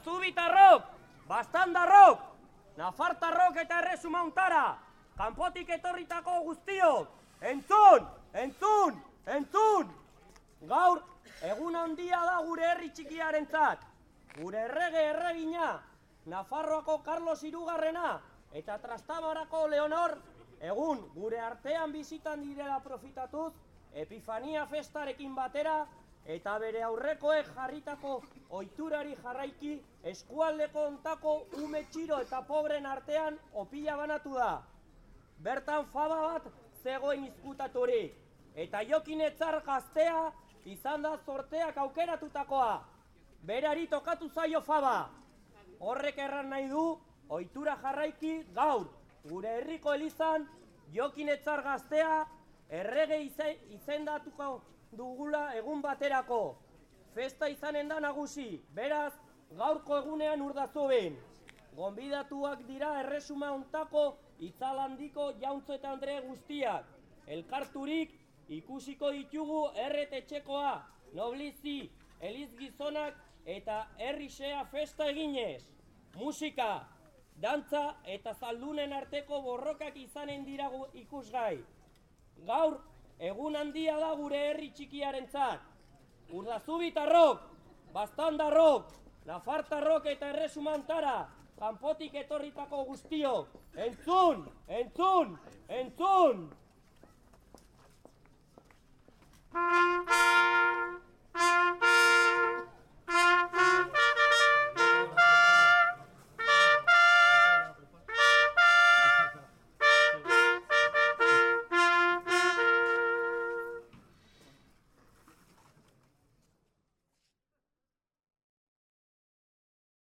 Urdazubitarrok, Bastandarrok, Nafartarrok eta Erresuma Hontara, kanpotik etorritako guztiok, entzun, entzun, entzun! Gaur, egun handia da gure herri txikiarentzat. Gure errege erregina, Nafarroako Carlos Hirugarrena eta Trastamarako Leonor, egun gure artean bizitan direla profitatuz, Epifania festarekin batera, eta bere aurrekoek jarritako ohiturari jarraiki eskualdeko hontako ume txiro eta pobren artean opila banatu da. Bertan faba bat zegoen izkutaturik, eta Jokin Etzar gaztea izan da sorteak aukeratutakoa. Berari tokatu zaio faba. Horrek erran nahi du, ohitura jarraiki gaur, gure herriko elizan Jokin Etzar gaztea errege izendatuko dugula egun baterako. Festa izanen da nagusi, beraz, gaurko egunean Urdazubin. Gonbidatuak dira Erresuma Hontako Itzalandiko Jauntzo eta Andre guztiak. Elkarturik ikusiko ditugu erretetxekoa, noblizi, eliz gizonak eta herrisea festa eginez. Musika, dantza eta zaldunen arteko borrokak izanen dira ikusgai. Gaur, egun handia da gure herri txikiarentzat. Urdazubitarrok, Bastandarrok, Nafartarrok eta Erresuma Hontara, kanpotik etorritako guztiok. Entzun, entzun, entzun!